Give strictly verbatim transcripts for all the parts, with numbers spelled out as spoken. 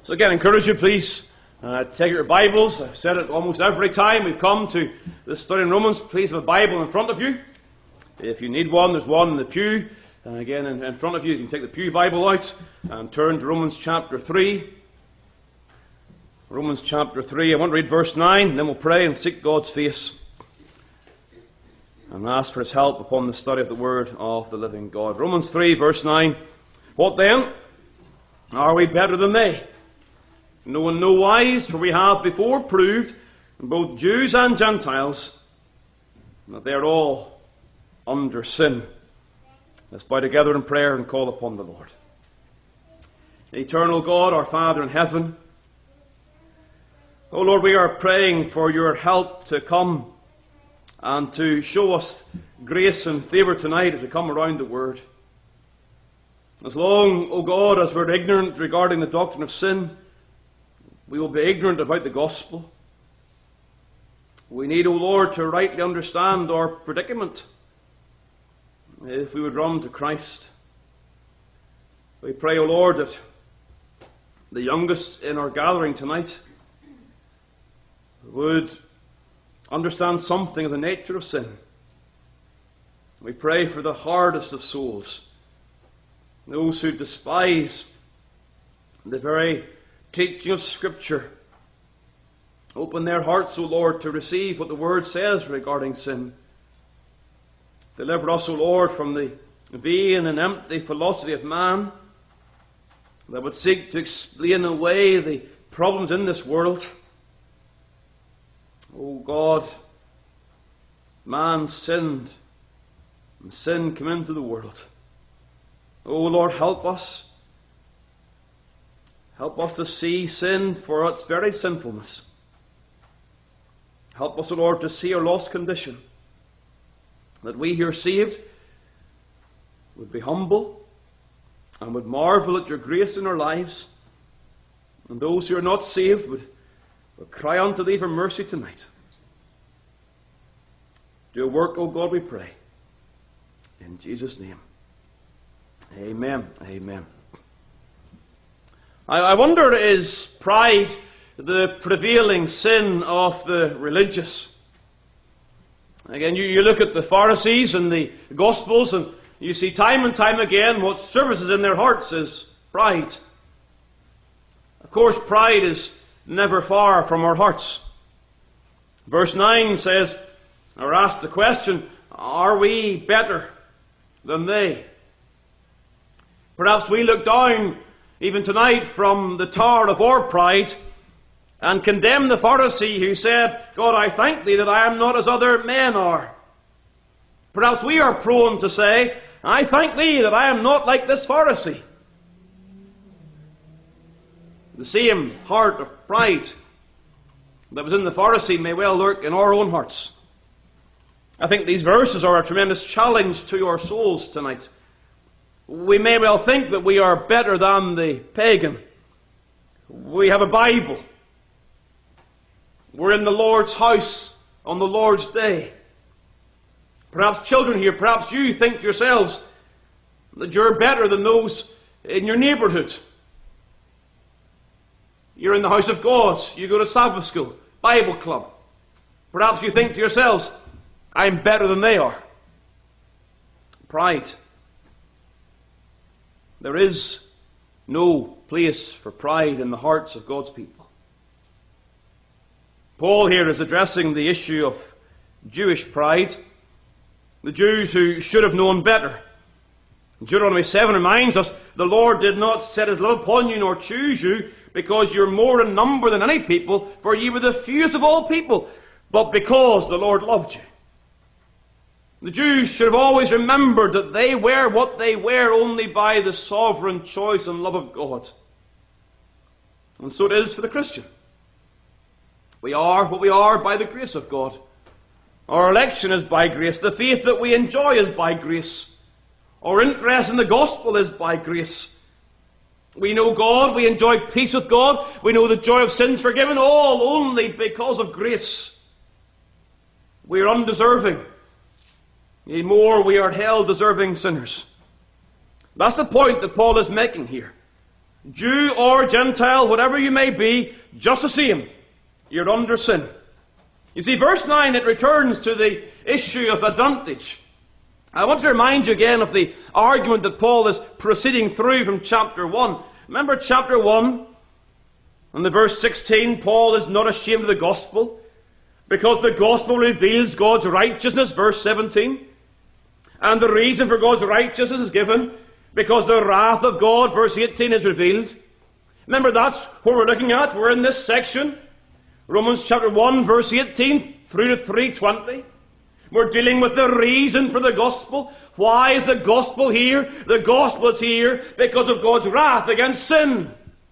So again, I encourage you, please, uh, take out your Bibles. I've said it almost every time we've come to this study in Romans. Please have a Bible in front of you. If you need one, there's one in the pew. And again, in, in front of you, you can take the pew Bible out and turn to Romans chapter three. Romans chapter three. I want to read verse nine, and then we'll pray and seek God's face and ask for His help upon the study of the Word of the living God. Romans three, verse nine. What then? Are we better than they? No, in no wise, for we have before proved, both Jews and Gentiles, that they are all under sin. Let's bow together in prayer and call upon the Lord. Eternal God, our Father in heaven, O Lord, we are praying for your help to come and to show us grace and favour tonight as we come around the Word. As long, O God, as we're ignorant regarding the doctrine of sin, we will be ignorant about the gospel. We need, O Lord, to rightly understand our predicament if we would run to Christ. We pray, O Lord, that the youngest in our gathering tonight would understand something of the nature of sin. We pray for the hardest of souls, those who despise the very teaching of Scripture. Open their hearts, O Lord, to receive what the Word says regarding sin. Deliver us, O Lord, from the vain and empty philosophy of man that would seek to explain away the problems in this world. O God, man sinned, and sin came into the world. O Lord, help us. Help us to see sin for its very sinfulness. Help us, O Lord, to see our lost condition, that we who are saved would be humble and would marvel at your grace in our lives, and those who are not saved would, would cry unto thee for mercy tonight. Do a work, O God, we pray. In Jesus' name. Amen. Amen. I, I wonder, is pride the prevailing sin of the religious? Again, you, you look at the Pharisees and the Gospels, and you see time and time again what surfaces in their hearts is pride. Of course, pride is never far from our hearts. Verse nine says, or asks the question, are we better than they? Perhaps we look down, even tonight, from the tower of our pride and condemn the Pharisee who said, God, I thank thee that I am not as other men are. Perhaps we are prone to say, I thank thee that I am not like this Pharisee. The same heart of pride that was in the Pharisee may well lurk in our own hearts. I think these verses are a tremendous challenge to our souls tonight. We may well think that we are better than the pagan. We have a Bible. We're in the Lord's house on the Lord's day. Perhaps children here, perhaps you think yourselves that you're better than those in your neighbourhood. You're in the house of God. You go to Sabbath school, Bible club. Perhaps you think to yourselves, I'm better than they are. Pride. There is no place for pride in the hearts of God's people. Paul here is addressing the issue of Jewish pride, the Jews who should have known better. Deuteronomy seven reminds us, the Lord did not set his love upon you nor choose you because you're more in number than any people, for ye were the fewest of all people, but because the Lord loved you. The Jews should have always remembered that they were what they were only by the sovereign choice and love of God. And so it is for the Christian. We are what we are by the grace of God. Our election is by grace. The faith that we enjoy is by grace. Our interest in the gospel is by grace. We know God. We enjoy peace with God. We know the joy of sins forgiven, all only because of grace. We are undeserving. Yea, more, we are hell-deserving sinners. That's the point that Paul is making here. Jew or Gentile, whatever you may be, just the same, you're under sin. You see, verse nine, it returns to the issue of advantage. I want to remind you again of the argument that Paul is proceeding through from chapter one. Remember chapter one, and the verse sixteen, Paul is not ashamed of the gospel, because the gospel reveals God's righteousness, verse seventeen. And the reason for God's righteousness is given because the wrath of God, verse eighteen, is revealed. Remember, that's what we're looking at. We're in this section, Romans chapter one, verse eighteen, through to three twenty. We're dealing with the reason for the gospel. Why is the gospel here? The gospel is here because of God's wrath against sin.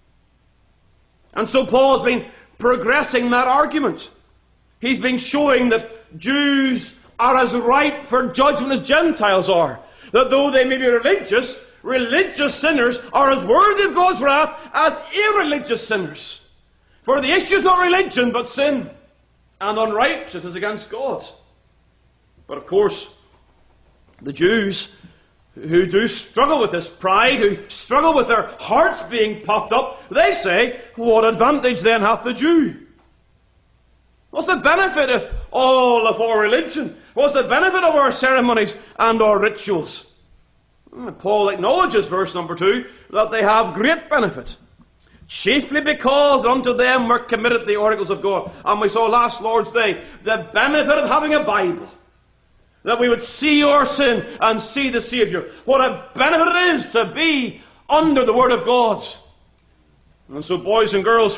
And so Paul's been progressing that argument. He's been showing that Jews are as ripe for judgment as Gentiles are. That though they may be religious, religious sinners are as worthy of God's wrath as irreligious sinners. For the issue is not religion, but sin and unrighteousness against God. But of course, the Jews who do struggle with this pride, who struggle with their hearts being puffed up, they say, what advantage then hath the Jew? What's the benefit of all of our religion? What's the benefit of our ceremonies and our rituals? And Paul acknowledges, verse number two, that they have great benefit. Chiefly because unto them were committed the oracles of God. And we saw last Lord's Day the benefit of having a Bible. That we would see our sin and see the Saviour. What a benefit it is to be under the Word of God. And so, boys and girls,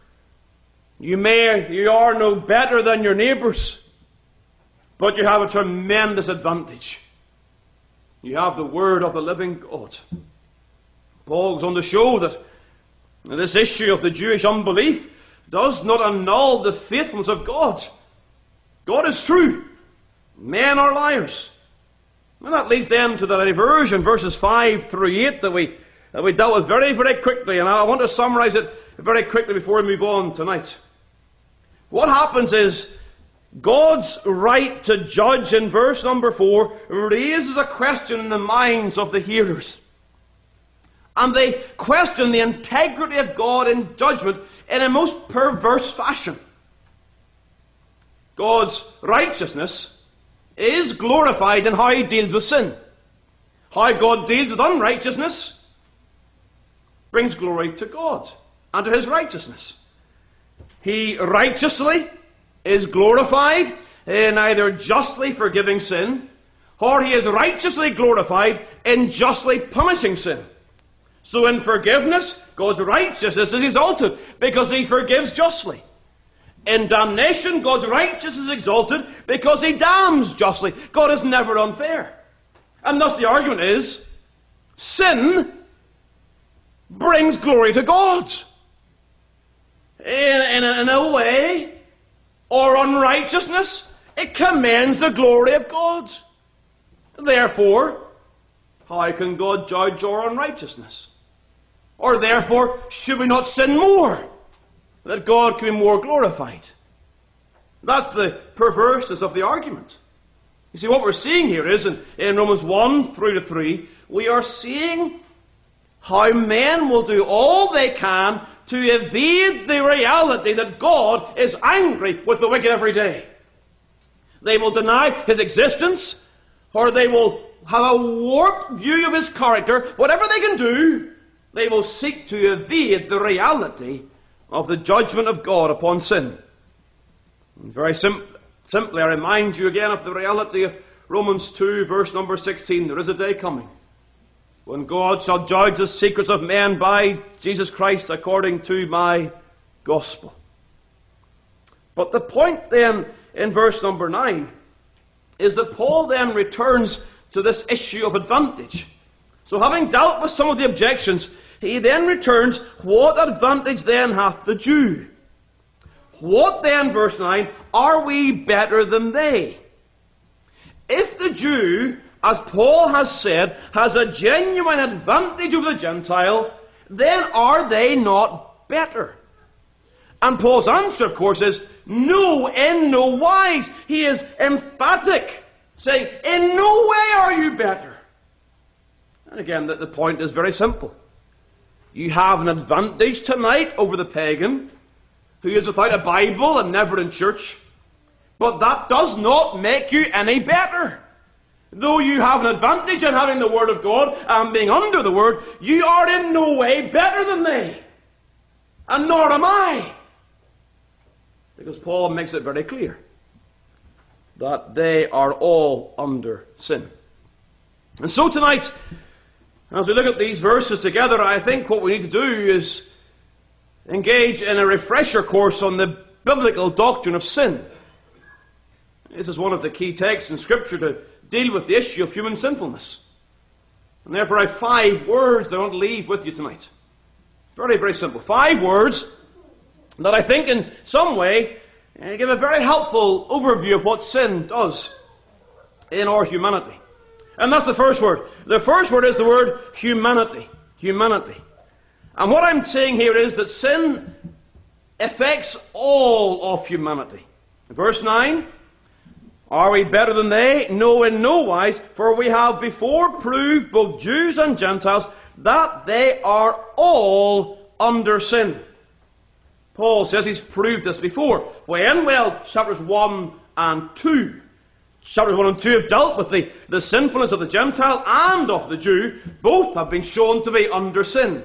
you may, you are no better than your neighbours, but you have a tremendous advantage. You have the Word of the living God. Paul goes on to show that this issue of the Jewish unbelief does not annul the faithfulness of God. God is true. Men are liars. And that leads then to the diversion, verses five through eight, that we, that we dealt with very, very quickly. And I want to summarize it very quickly before we move on tonight. What happens is God's right to judge in verse number four raises a question in the minds of the hearers. And they question the integrity of God in judgment in a most perverse fashion. God's righteousness is glorified in how He deals with sin. How God deals with unrighteousness brings glory to God and to His righteousness. He righteously is glorified in either justly forgiving sin, or He is righteously glorified in justly punishing sin. So in forgiveness, God's righteousness is exalted because He forgives justly. In damnation, God's righteousness is exalted because He damns justly. God is never unfair. And thus the argument is, sin brings glory to God. In, in, a, in a way, or unrighteousness, it commends the glory of God. Therefore, how can God judge our unrighteousness? Or therefore, should we not sin more, that God can be more glorified? That's the perverseness of the argument. You see, what we're seeing here is, in, in Romans one through to three, we are seeing how men will do all they can to evade the reality that God is angry with the wicked every day. They will deny His existence, or they will have a warped view of His character. Whatever they can do, they will seek to evade the reality of the judgment of God upon sin. And very sim- simply, I remind you again of the reality of Romans two, verse number sixteen. There is a day coming when God shall judge the secrets of men by Jesus Christ according to my gospel. But the point then in verse number nine is that Paul then returns to this issue of advantage. So having dealt with some of the objections, he then returns, what advantage then hath the Jew? What then, verse nine, are we better than they? If the Jew, as Paul has said, has a genuine advantage over the Gentile, then are they not better? And Paul's answer, of course, is no, in no wise. He is emphatic, saying, in no way are you better. And again, the, the point is very simple. You have an advantage tonight over the pagan who is without a Bible and never in church. But that does not make you any better. Though you have an advantage in having the Word of God and being under the Word, you are in no way better than they. And nor am I. Because Paul makes it very clear that they are all under sin. And so tonight, as we look at these verses together, I think what we need to do is engage in a refresher course on the biblical doctrine of sin. This is one of the key texts in Scripture to deal with the issue of human sinfulness. And therefore I have five words that I want to leave with you tonight. Very, very simple. Five words that I think in some way uh, give a very helpful overview of what sin does in our humanity. And that's the first word. The first word is the word humanity. Humanity. And what I'm saying here is that sin affects all of humanity. Verse nine, are we better than they? No, in no wise, for we have before proved, both Jews and Gentiles, that they are all under sin. Paul says he's proved this before. When? Well, chapters one and two. Chapters one and two have dealt with the, the sinfulness of the Gentile and of the Jew. Both have been shown to be under sin.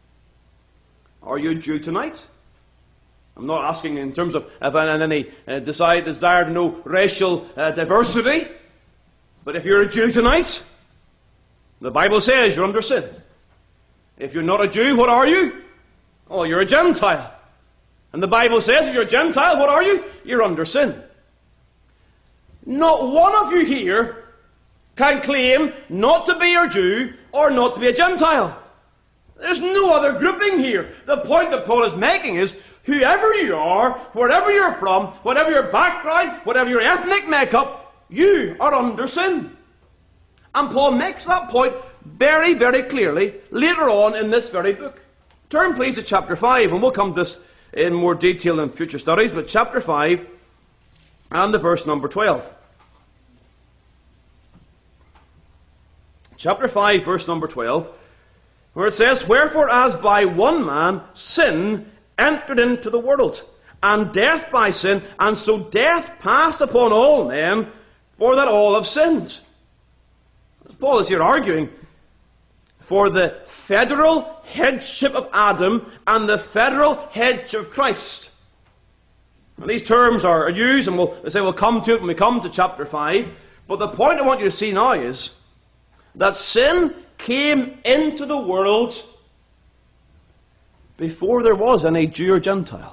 Are you a Jew tonight? I'm not asking in terms of if any uh, desire, desire to know racial uh, diversity. But if you're a Jew tonight, the Bible says you're under sin. If you're not a Jew, what are you? Oh, you're a Gentile. And the Bible says if you're a Gentile, what are you? You're under sin. Not one of you here can claim not to be a Jew or not to be a Gentile. There's no other grouping here. The point that Paul is making is whoever you are, wherever you're from, whatever your background, whatever your ethnic makeup, you are under sin. And Paul makes that point very, very clearly later on in this very book. Turn please to chapter five, and we'll come to this in more detail in future studies, but chapter five and the verse number twelve. Chapter five, verse number twelve, where it says, wherefore as by one man sin entered into the world, and death by sin, and so death passed upon all men, for that all have sinned. Paul is here arguing for the federal headship of Adam and the federal headship of Christ. Now, these terms are used, and we'll they say we'll come to it when we come to chapter five. But the point I want you to see now is that sin came into the world before there was any Jew or Gentile.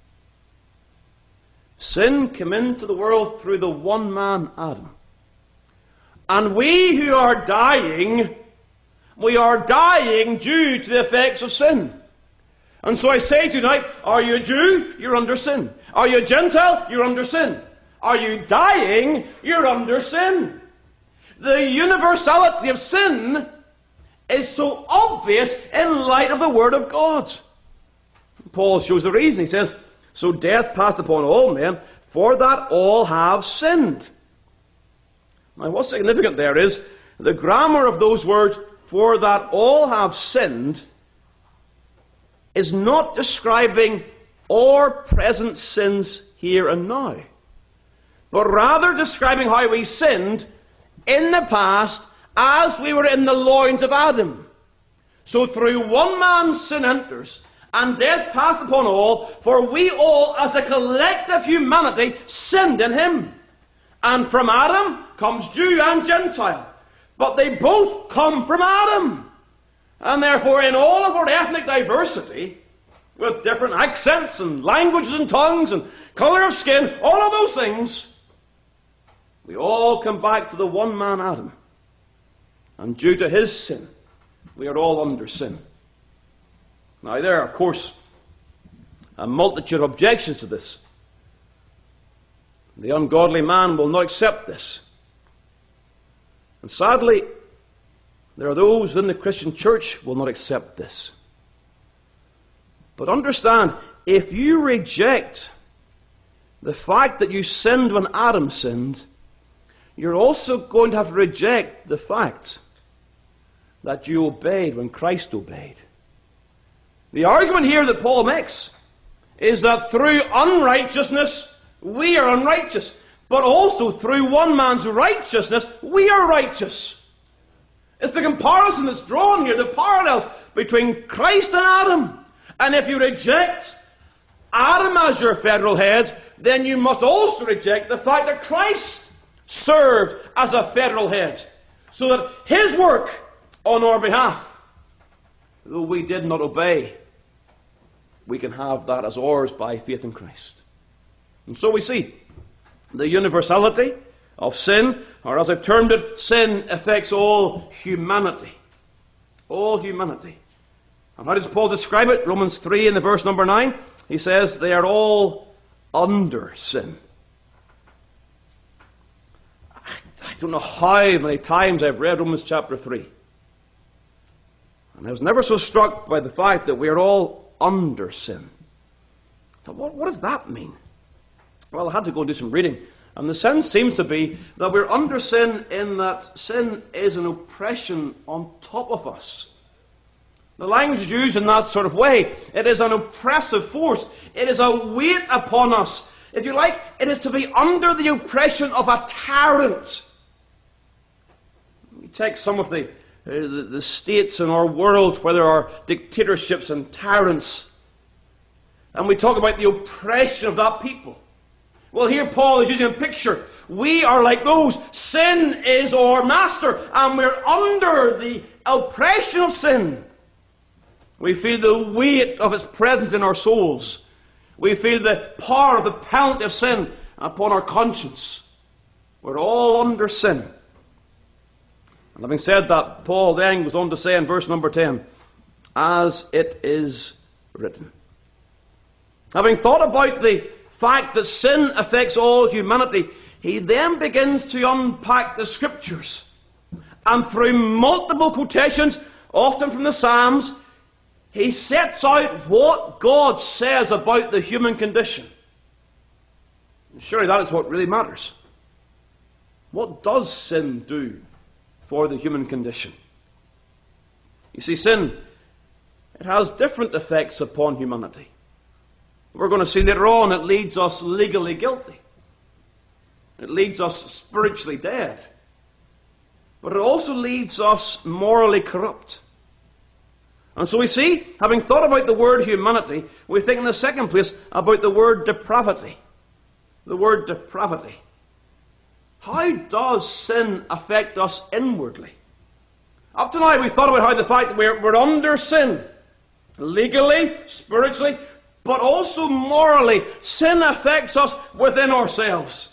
Sin came into the world through the one man, Adam. And we who are dying, we are dying due to the effects of sin. And so I say tonight, are you a Jew? You're under sin. Are you a Gentile? You're under sin. Are you dying? You're under sin. The universality of sin is so obvious in light of the Word of God. Paul shows the reason. He says, so death passed upon all men, for that all have sinned. Now, what's significant there is the grammar of those words, for that all have sinned, is not describing our present sins here and now, but rather describing how we sinned in the past as we were in the loins of Adam. So through one man's sin enters, and death passed upon all, for we all as a collective humanity sinned in him. And from Adam comes Jew and Gentile. But they both come from Adam. And therefore in all of our ethnic diversity, with different accents and languages and tongues and colour of skin, all of those things, we all come back to the one man Adam. And due to his sin, we are all under sin. Now there are, of course, a multitude of objections to this. The ungodly man will not accept this. And sadly, there are those in the Christian church who will not accept this. But understand, if you reject the fact that you sinned when Adam sinned, you're also going to have to reject the fact that you obeyed when Christ obeyed. The argument here that Paul makes is that through unrighteousness we are unrighteous, but also through one man's righteousness we are righteous. It's the comparison that's drawn here, the parallels between Christ and Adam. And if you reject Adam as your federal head, then you must also reject the fact that Christ served as a federal head, so that his work on our behalf, though we did not obey, we can have that as ours by faith in Christ. And so we see the universality of sin, or as I've termed it, sin affects all humanity. All humanity. And how does Paul describe it? Romans three in the verse number nine. He says they are all under sin. I don't know how many times I've read Romans chapter three. And I was never so struck by the fact that we are all under sin. What, what does that mean? Well, I had to go and do some reading. And the sense seems to be that we're under sin in that sin is an oppression on top of us. The language is used in that sort of way. It is an oppressive force. It is a weight upon us. If you like, it is to be under the oppression of a tyrant. We take some of the, uh, the, the states in our world where there are dictatorships and tyrants, and we talk about the oppression of that people. Well, here Paul is using a picture. We are like those. Sin is our master, and we're under the oppression of sin. We feel the weight of its presence in our souls. We feel the power of the penalty of sin upon our conscience. We're all under sin. And having said that, Paul then goes on to say in verse number ten, as it is written. Having thought about the fact that sin affects all humanity, he then begins to unpack the Scriptures. And through multiple quotations, often from the Psalms, he sets out what God says about the human condition. And surely that is what really matters. What does sin do for the human condition? You see, sin, it has different effects upon humanity. We're going to see later on it leads us legally guilty. It leads us spiritually dead. But it also leads us morally corrupt. And so we see, having thought about the word humanity, we think in the second place about the word depravity. The word depravity. How does sin affect us inwardly? Up to now we thought about how the fact that we're, we're under sin, legally, spiritually, but also morally. Sin affects us within ourselves.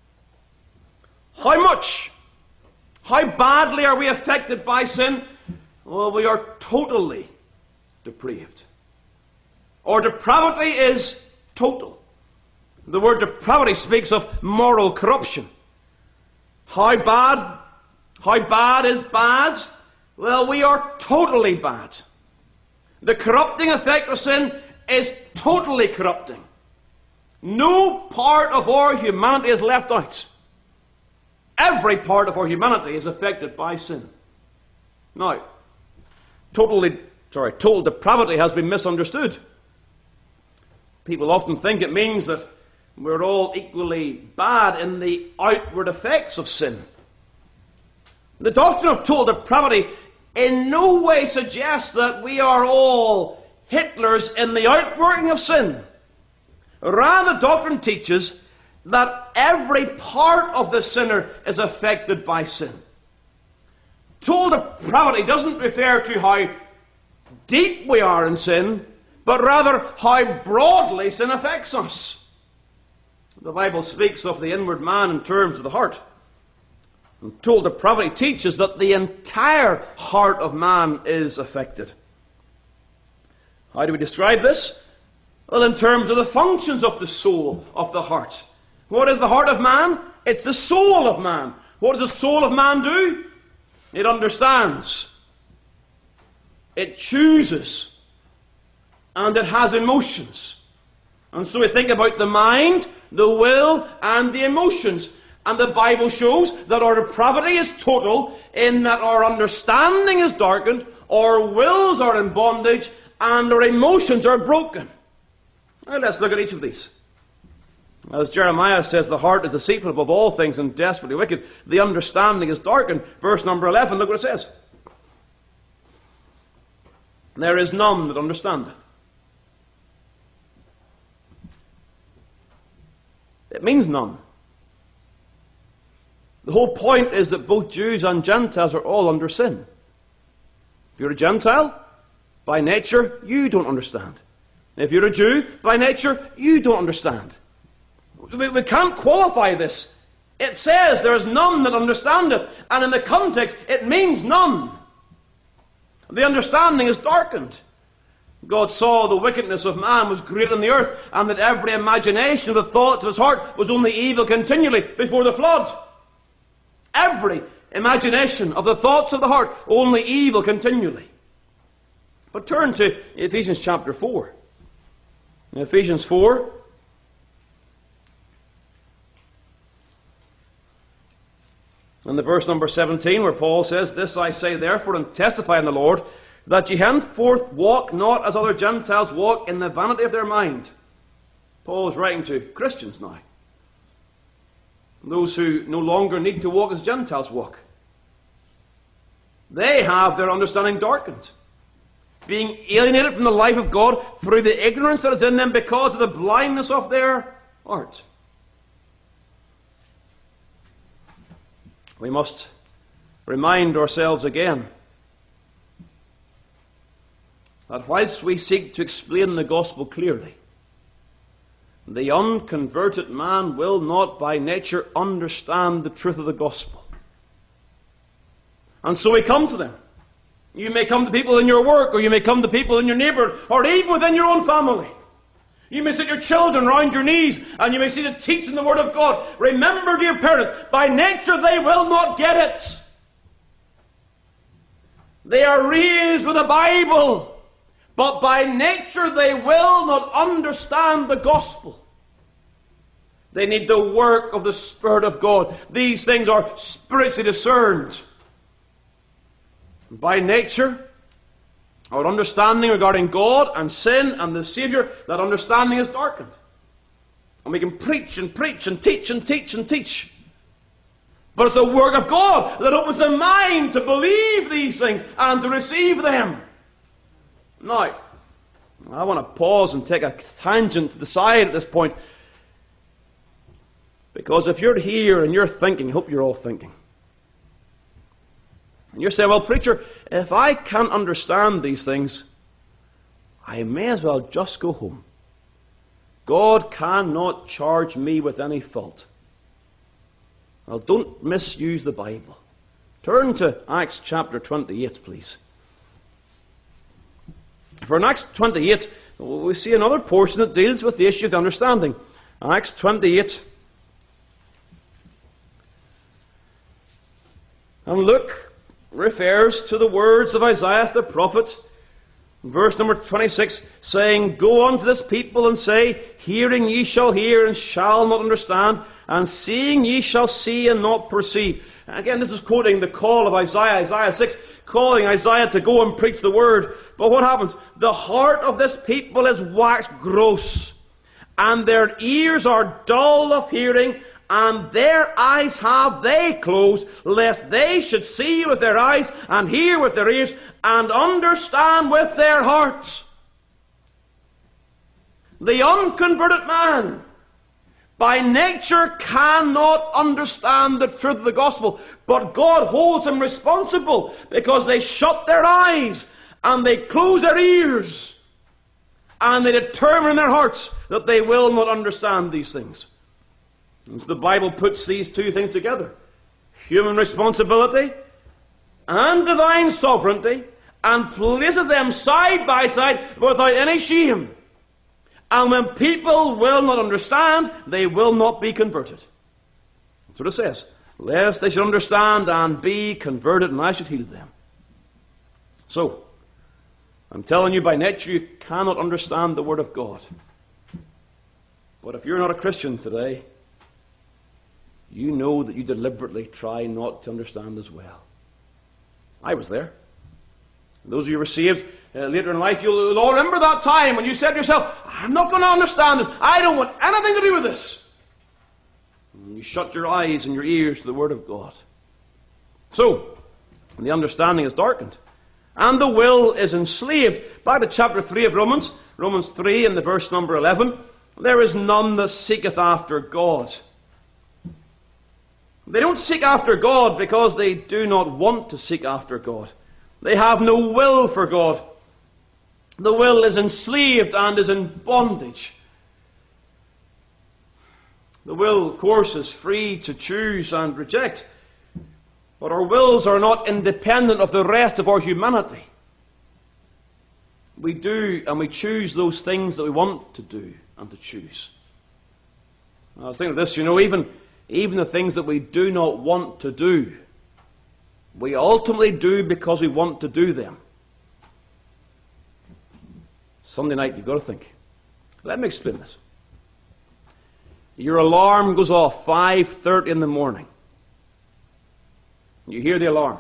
How much? How badly are we affected by sin? Well, we are totally depraved. Or depravity is total. The word depravity speaks of moral corruption. How bad? How bad is bad? Well, we are totally bad. The corrupting effect of sin is totally corrupting. No part of our humanity is left out. Every part of our humanity is affected by sin. Now, Totally, sorry, total depravity has been misunderstood. People often think it means that we're all equally bad in the outward effects of sin. The doctrine of total depravity in no way suggests that we are all Hitlers in the outworking of sin. Rather, the doctrine teaches that every part of the sinner is affected by sin. Total depravity doesn't refer to how deep we are in sin, but rather how broadly sin affects us. The Bible speaks of the inward man in terms of the heart. And total depravity teaches that the entire heart of man is affected. How do we describe this? Well, in terms of the functions of the soul, of the heart. What is the heart of man? It's the soul of man. What does the soul of man do? It understands. It chooses. And it has emotions. And so we think about the mind, the will, and the emotions. And the Bible shows that our depravity is total in that our understanding is darkened, our wills are in bondage, and our emotions are broken. Now let's look at each of these. As Jeremiah says, the heart is deceitful above all things and desperately wicked. The understanding is darkened. Verse number eleven, look what it says. There is none that understandeth. It means none. The whole point is that both Jews and Gentiles are all under sin. If you're a Gentile, by nature, you don't understand. If you're a Jew, by nature, you don't understand. We, we can't qualify this. It says there is none that understandeth, and in the context, it means none. The understanding is darkened. God saw the wickedness of man was great on the earth, and that every imagination of the thoughts of his heart was only evil continually before the flood. Every imagination of the thoughts of the heart, only evil continually. But turn to Ephesians chapter four. In Ephesians four, and the verse number seventeen, where Paul says, This I say therefore, and testify in the Lord, that ye henceforth walk not as other Gentiles walk, in the vanity of their mind. Paul is writing to Christians now. Those who no longer need to walk as Gentiles walk. They have their understanding darkened, being alienated from the life of God through the ignorance that is in them because of the blindness of their heart. We must remind ourselves again that whilst we seek to explain the gospel clearly, the unconverted man will not by nature understand the truth of the gospel. And so we come to them. You may come to people in your work, or you may come to people in your neighbourhood, or even within your own family. You may sit your children round your knees, and you may see them teaching the Word of God. Remember, dear parents, by nature they will not get it. They are raised with the Bible, but by nature they will not understand the gospel. They need the work of the Spirit of God. These things are spiritually discerned. By nature, our understanding regarding God and sin and the Saviour, that understanding is darkened. And we can preach and preach and teach and teach and teach. But it's the work of God that opens the mind to believe these things and to receive them. Now, I want to pause and take a tangent to the side at this point. Because if you're here and you're thinking, I hope you're all thinking. And you're saying, well, preacher, if I can't understand these things, I may as well just go home. God cannot charge me with any fault. Well, don't misuse the Bible. Turn to Acts chapter twenty-eight, please. For in Acts twenty-eight, we see another portion that deals with the issue of the understanding. Acts twenty-eight. And Luke refers to the words of Isaiah the prophet, verse number twenty-six, saying, Go unto this people and say, Hearing ye shall hear and shall not understand, and seeing ye shall see and not perceive. Again, this is quoting the call of Isaiah, Isaiah six, calling Isaiah to go and preach the word. But what happens? The heart of this people is waxed gross, and their ears are dull of hearing, and their eyes have they closed, lest they should see with their eyes, and hear with their ears, and understand with their hearts. The unconverted man, by nature, cannot understand the truth of the gospel, but God holds them responsible because they shut their eyes, and they close their ears, and they determine in their hearts that they will not understand these things. And so the Bible puts these two things together. Human responsibility and divine sovereignty, and places them side by side without any shame. And when people will not understand, they will not be converted. That's what it says. Lest they should understand and be converted, and I should heal them. So, I'm telling you, by nature you cannot understand the Word of God. But if you're not a Christian today, you know that you deliberately try not to understand as well. I was there. Those of you who were saved uh, later in life, you'll all remember that time when you said to yourself, I'm not going to understand this. I don't want anything to do with this. And you shut your eyes and your ears to the Word of God. So, the understanding is darkened. And the will is enslaved. Back to chapter three of Romans, Romans three and the verse number eleven. There is none that seeketh after God. They don't seek after God because they do not want to seek after God. They have no will for God. The will is enslaved and is in bondage. The will, of course, is free to choose and reject. But our wills are not independent of the rest of our humanity. We do and we choose those things that we want to do and to choose. I was thinking of this, you know, even, even the things that we do not want to do, we ultimately do because we want to do them. Sunday night, you've got to think. Let me explain this. Your alarm goes off five thirty in the morning. You hear the alarm.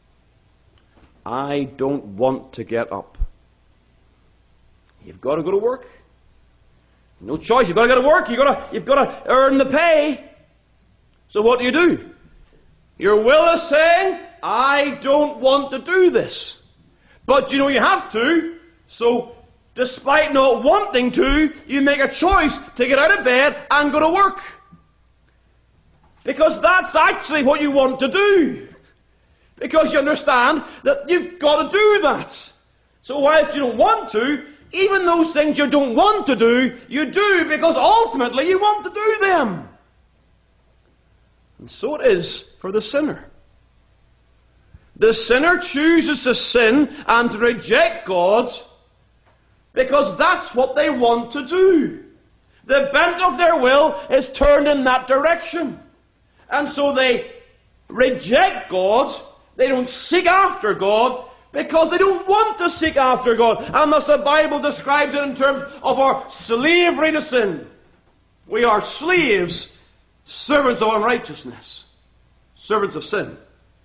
I don't want to get up. You've got to go to work. No choice. You've got to go to work. You've got to, you've got to earn the pay. So what do you do? Your will is saying, I don't want to do this. But you know you have to. So despite not wanting to, you make a choice to get out of bed and go to work. Because that's actually what you want to do. Because you understand that you've got to do that. So whilst you don't want to, even those things you don't want to do, you do because ultimately you want to do them. And so it is for the sinner. The sinner chooses to sin and to reject God because that's what they want to do. The bent of their will is turned in that direction. And so they reject God. They don't seek after God because they don't want to seek after God. And thus the Bible describes it in terms of our slavery to sin. We are slaves, servants of unrighteousness, servants of sin.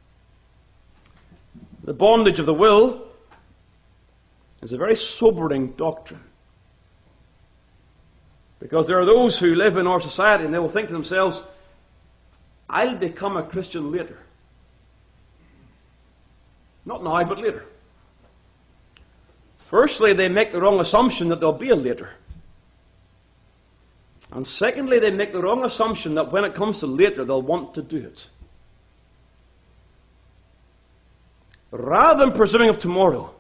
The bondage of the will is a very sobering doctrine. Because there are those who live in our society and they will think to themselves, I'll become a Christian later. Not now, but later. Firstly, they make the wrong assumption that there'll be a later. And secondly, they make the wrong assumption that when it comes to later, they'll want to do it. Rather than presuming of tomorrow,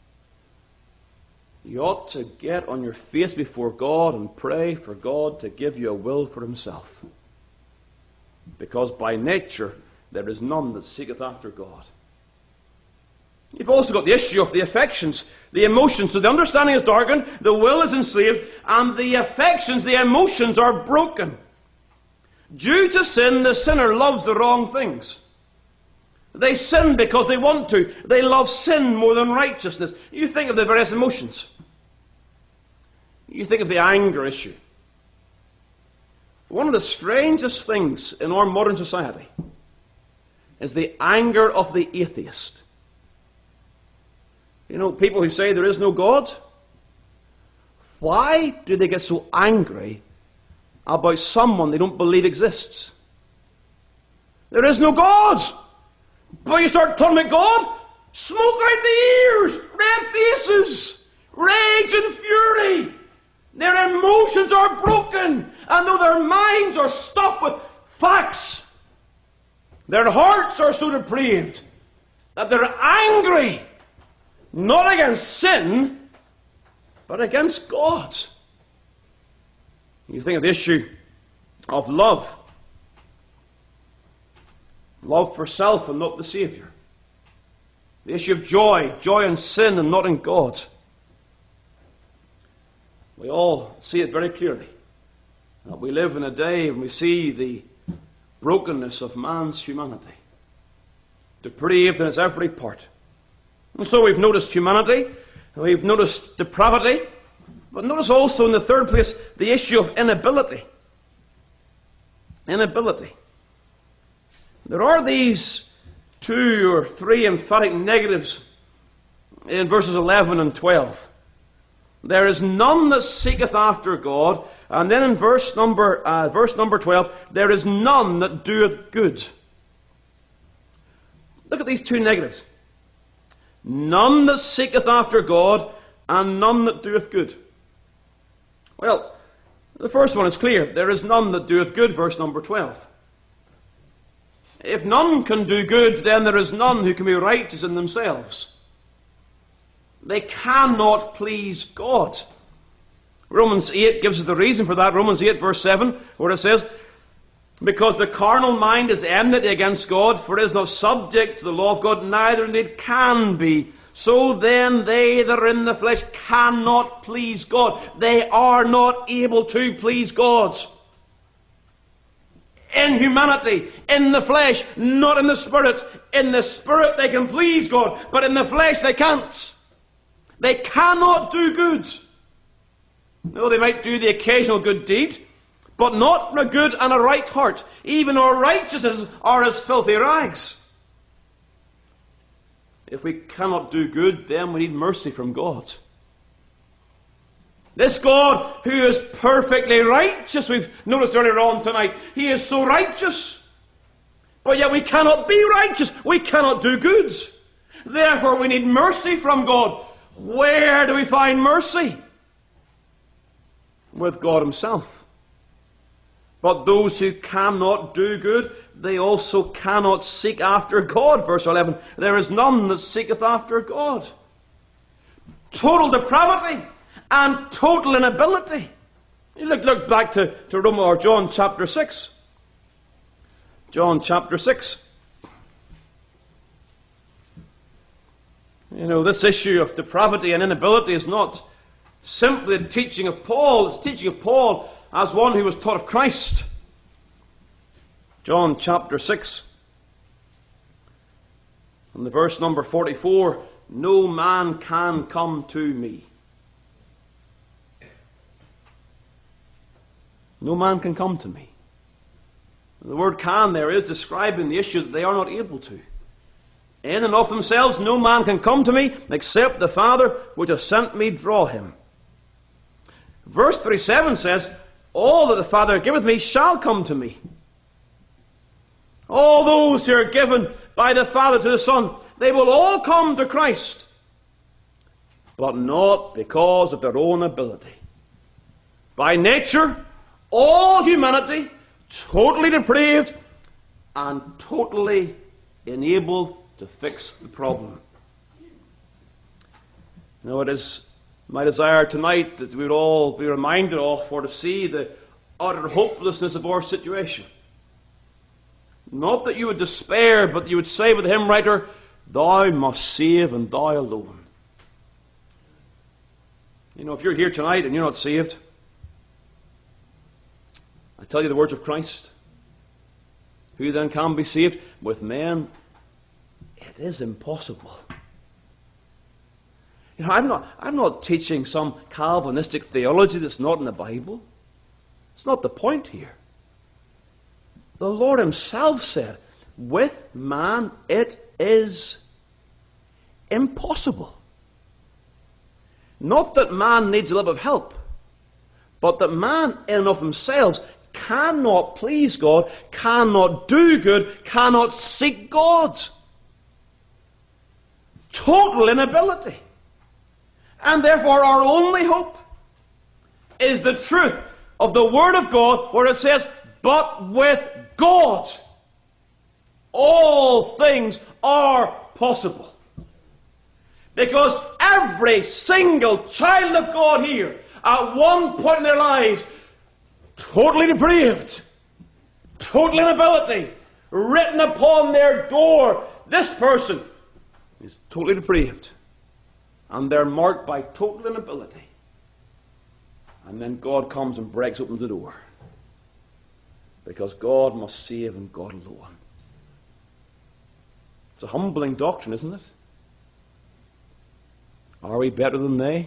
you ought to get on your face before God and pray for God to give you a will for Himself. Because by nature, there is none that seeketh after God. You've also got the issue of the affections, the emotions. So the understanding is darkened, the will is enslaved, and the affections, the emotions are broken. Due to sin, the sinner loves the wrong things. They sin because they want to. They love sin more than righteousness. You think of the various emotions. You think of the anger issue. One of the strangest things in our modern society is the anger of the atheist. You know, people who say there is no God, why do they get so angry about someone they don't believe exists? There is no God. But you start talking about God, smoke out the ears, red faces, rage and fury. Their emotions are broken, and though their minds are stuffed with facts, their hearts are so depraved that they're angry, not against sin, but against God. You think of the issue of love. Love for self and not the Saviour. The issue of joy, joy in sin and not in God. We all see it very clearly. That we live in a day when we see the brokenness of man's humanity. Depraved in its every part. And so we've noticed humanity, we've noticed depravity, but notice also in the third place the issue of inability. Inability. There are these two or three emphatic negatives in verses eleven and twelve. There is none that seeketh after God. And then in verse number, uh, verse number twelve, there is none that doeth good. Look at these two negatives. None that seeketh after God, and none that doeth good. Well, the first one is clear. There is none that doeth good, verse number twelve. If none can do good, then there is none who can be righteous in themselves. They cannot please God. Romans eight gives us the reason for that. Romans eight verse seven, where it says, because the carnal mind is enmity against God, for it is not subject to the law of God, neither indeed can be. So then they that are in the flesh cannot please God. They are not able to please God. In humanity, in the flesh, not in the spirit. In the spirit they can please God, but in the flesh they can't. They cannot do good. No, they might do the occasional good deed, but not from a good and a right heart. Even our righteousnesses are as filthy rags. If we cannot do good, then we need mercy from God. This God who is perfectly righteous, we've noticed earlier on tonight, He is so righteous. But yet we cannot be righteous. We cannot do good. Therefore we need mercy from God. Where do we find mercy? With God Himself. But those who cannot do good, they also cannot seek after God. Verse eleven, there is none that seeketh after God. Total depravity and total inability. You look, look back to, to Rome, or John chapter six. John chapter six. You know, this issue of depravity and inability is not simply the teaching of Paul. It's the teaching of Paul as one who was taught of Christ. John chapter six. And the verse number forty-four, no man can come to me. No man can come to me. The word can there is describing the issue that they are not able to. In and of themselves, no man can come to me except the Father which hath sent me draw him. Verse thirty-seven says, all that the Father giveth me shall come to me. All those who are given by the Father to the Son, they will all come to Christ. But not because of their own ability. By nature, all humanity, totally depraved and totally unable to fix the problem. Now it is my desire tonight that we would all be reminded of, or to see the utter hopelessness of our situation. Not that you would despair, but you would say with the hymn writer, thou must save and thou alone. You know, if you're here tonight and you're not saved, I tell you the words of Christ. Who then can be saved? With men, it is impossible. You know, I'm not, I'm not teaching some Calvinistic theology that's not in the Bible. It's not the point here. The Lord Himself said, with man it is impossible. Not that man needs a little bit of help, but that man in and of themselves cannot please God, cannot do good, cannot seek God. Total inability. And therefore our only hope is the truth of the Word of God, where it says, but with God all things are possible. Because every single child of God here, at one point in their lives, totally depraved, total inability, written upon their door, this person is totally depraved. And they're marked by total inability. And then God comes and breaks open the door. Because God must save and God alone. It's a humbling doctrine, isn't it? Are we better than they?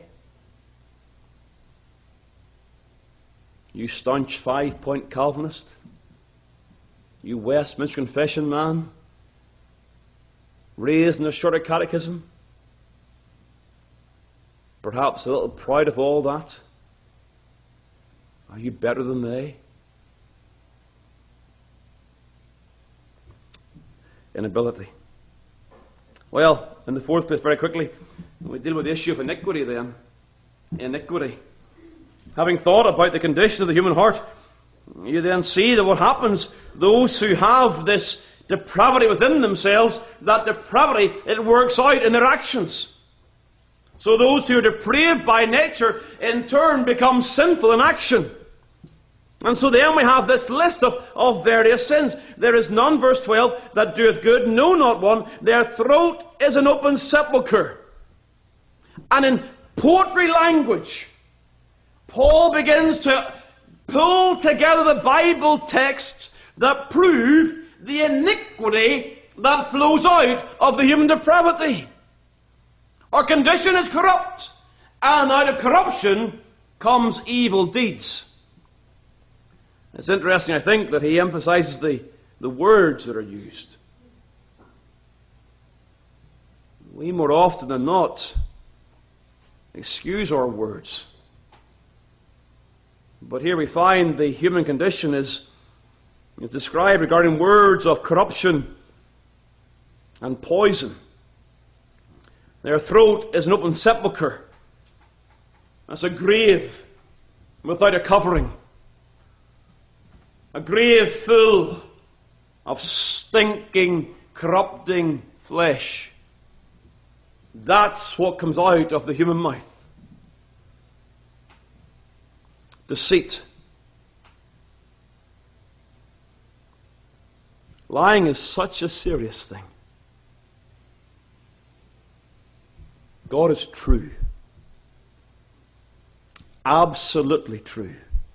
You staunch five-point Calvinist? You Westminster Confession man? Raised in a shorter catechism? perhaps a little proud of all that? Are you better than they? Inability. Well, in the fourth place, very quickly, we deal with the issue of iniquity then. Iniquity. Having thought about the condition of the human heart, you then see that what happens, those who have this depravity within themselves, that depravity, it works out in their actions. So those who are depraved by nature, in turn, become sinful in action. And so then we have this list of, of various sins. There is none, verse twelve, that doeth good, no, not one. Their throat is an open sepulchre. And in poetry language, Paul begins to pull together the Bible texts that prove the iniquity that flows out of the human depravity. Our condition is corrupt, and out of corruption comes evil deeds. It's interesting, I think, that he emphasizes the, the words that are used. We more often than not excuse our words. But here we find the human condition is, is described regarding words of corruption and poison. Their throat is an open sepulchre. That's a grave without a covering. A grave full of stinking, corrupting flesh. That's what comes out of the human mouth. Deceit. Lying is such a serious thing. God is true. Absolutely true.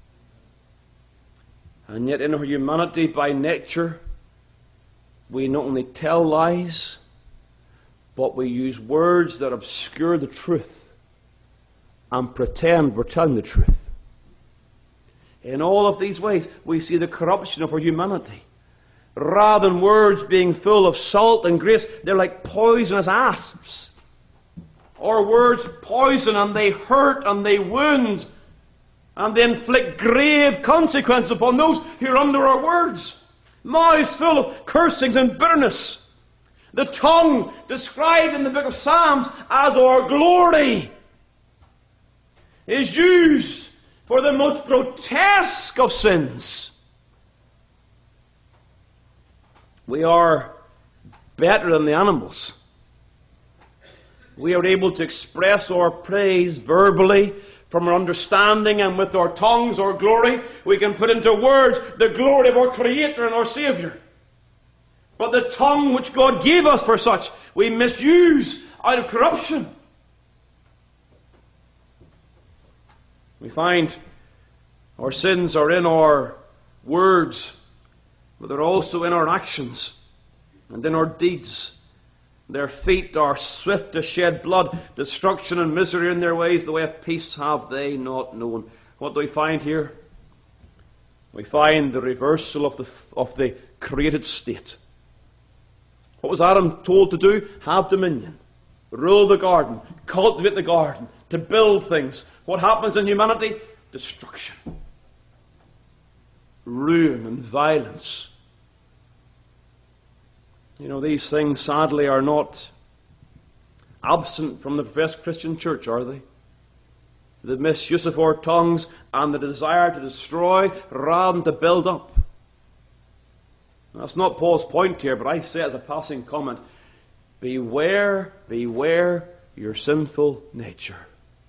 And yet in our humanity by nature, we not only tell lies, but we use words that obscure the truth and pretend we're telling the truth. In all of these ways, we see the corruption of our humanity. Rather than words being full of salt and grace, they're like poisonous asps. Our words poison and they hurt and they wound and they inflict grave consequences upon those who are under our words. Mouths full of cursings and bitterness. The tongue described in the book of Psalms as our glory is used for the most grotesque of sins. We are better than the animals. We are able to express our praise verbally from our understanding, and with our tongues, our glory, we can put into words the glory of our Creator and our Savior. But the tongue which God gave us for such, we misuse out of corruption. We find our sins are in our words, but they're also in our actions and in our deeds. Their feet are swift to shed blood. Destruction and misery in their ways. The way of peace have they not known. What do we find here? We find the reversal of the, of the created state. What was Adam told to do? Have dominion. Rule the garden. Cultivate the garden. To build things. What happens in humanity? Destruction. Ruin and violence. You know, these things, sadly, are not absent from the professed Christian church, are they? The misuse of our tongues and the desire to destroy rather than to build up. That's not Paul's point here, but I say as a passing comment, beware, beware your sinful nature.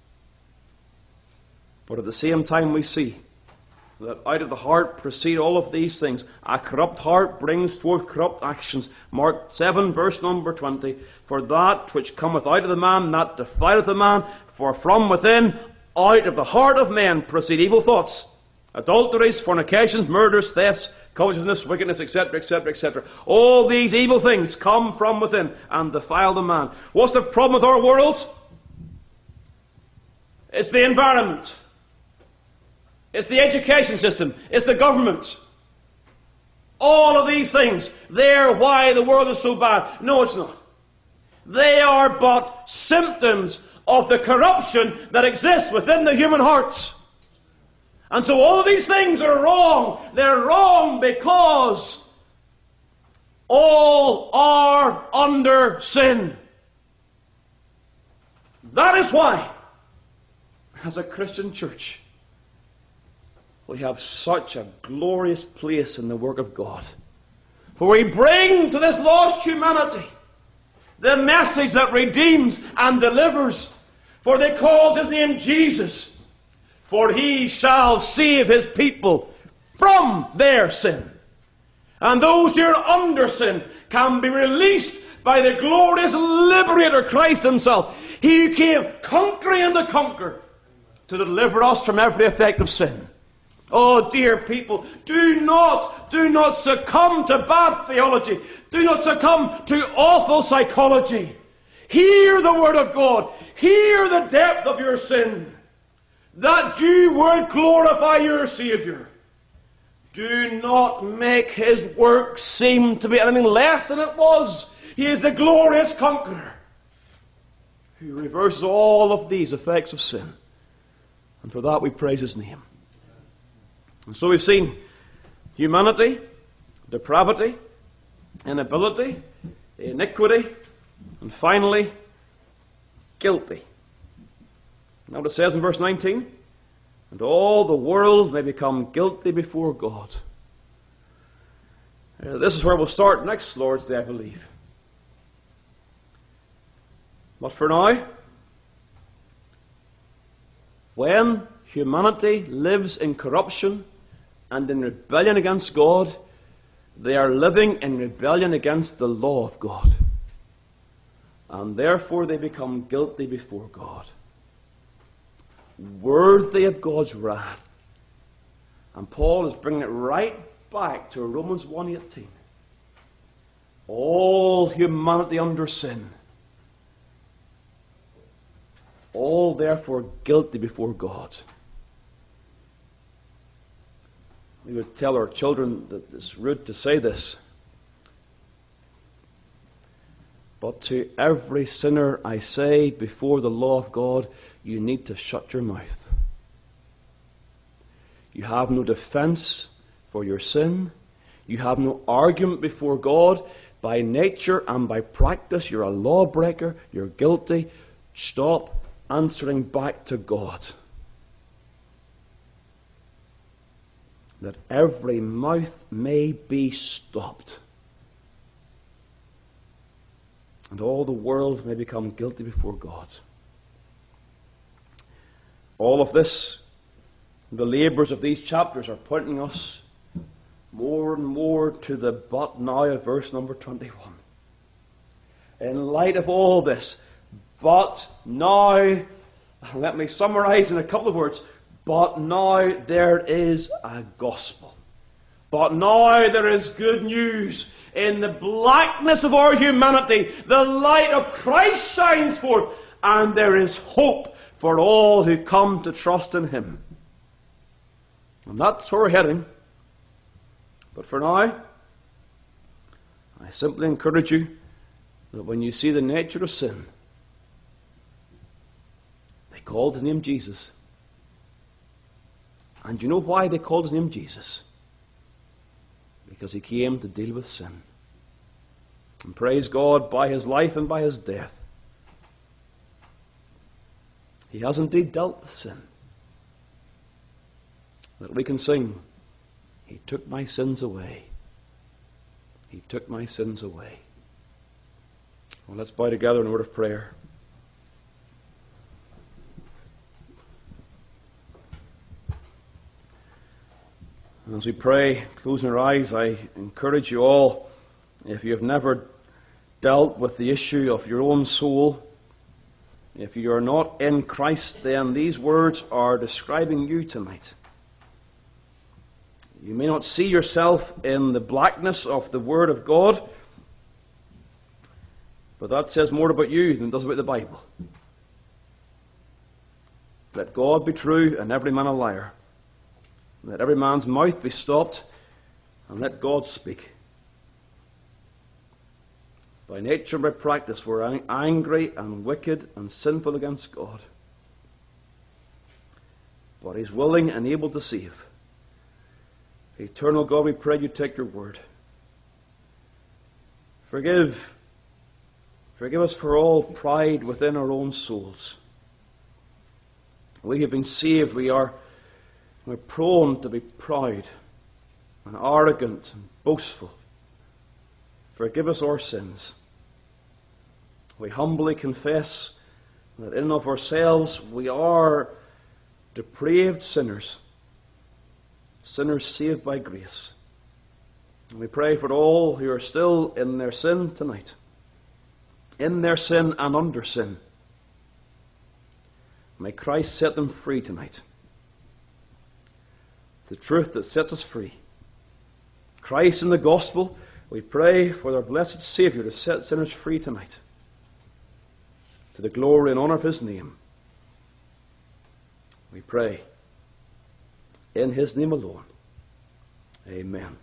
But at the same time we see that out of the heart proceed all of these things. A corrupt heart brings forth corrupt actions. Mark seven, verse number twenty. For that which cometh out of the man, that defileth the man. For from within, out of the heart of men, proceed evil thoughts, adulteries, fornications, murders, thefts, covetousness, wickedness, et cetera, et cetera, et cetera. All these evil things come from within and defile the man. What's the problem with our world? It's the environment. It's the education system. It's the government. All of these things, they're why the world is so bad. No, it's not. They are but symptoms of the corruption that exists within the human heart. And so all of these things are wrong. They're wrong because all are under sin. That is why, as a Christian church, we have such a glorious place in the work of God. For we bring to this lost humanity the message that redeems and delivers. For they called his name Jesus, for he shall save his people from their sin. And those who are under sin can be released by the glorious liberator Christ himself. He who came conquering and to conquer, to deliver us from every effect of sin. Oh, dear people, do not, do not succumb to bad theology. Do not succumb to awful psychology. Hear the word of God. Hear the depth of your sin, that you would glorify your Saviour. Do not make his work seem to be anything less than it was. He is the glorious conqueror who reverses all of these effects of sin. And for that we praise his name. And so we've seen humanity, depravity, inability, iniquity, and finally, guilty. Now what it says in verse nineteen, and all the world may become guilty before God. Uh, this is where we'll start next Lord's Day, I believe. But for now, when humanity lives in corruption and in rebellion against God, they are living in rebellion against the law of God. And therefore they become guilty before God, worthy of God's wrath. And Paul is bringing it right back to Romans one eighteen. All humanity under sin, all therefore guilty before God. We would tell our children that it's rude to say this, but to every sinner I say, before the law of God, you need to shut your mouth. You have no defense for your sin. You have no argument before God. By nature and by practice, you're a lawbreaker. You're guilty. Stop answering back to God. That every mouth may be stopped, and all the world may become guilty before God. All of this, the labours of these chapters are pointing us more and more to the but now of verse number twenty-one. In light of all this, but now, let me summarise in a couple of words. But now there is a gospel. But now there is good news. In the blackness of our humanity, the light of Christ shines forth, and there is hope for all who come to trust in him. And that's where we're heading. But for now, I simply encourage you that when you see the nature of sin, they called his name Jesus. And you know why they called his name Jesus? Because he came to deal with sin. And praise God, by his life and by his death, he has indeed dealt with sin. That we can sing, he took my sins away. He took my sins away. Well, let's bow together in a word of prayer. As we pray, closing our eyes, I encourage you all, if you have never dealt with the issue of your own soul, if you are not in Christ, then these words are describing you tonight. You may not see yourself in the blackness of the Word of God, but that says more about you than it does about the Bible. Let God be true and every man a liar. Let every man's mouth be stopped, and let God speak. by nature and by practice, we're ang- angry and wicked and sinful against God. But He's willing and able to save. Eternal God, we pray you take your word. Forgive. Forgive us for all pride within our own souls. We have been saved. We are we're prone to be proud and arrogant and boastful. Forgive us our sins. We humbly confess that in and of ourselves we are depraved sinners, sinners saved by grace. And we pray for all who are still in their sin tonight, in their sin and under sin. May Christ set them free tonight. The truth that sets us free. Christ in the gospel, we pray for our blessed Saviour to set sinners free tonight, to the glory and honour of His name. We pray in His name alone. Amen.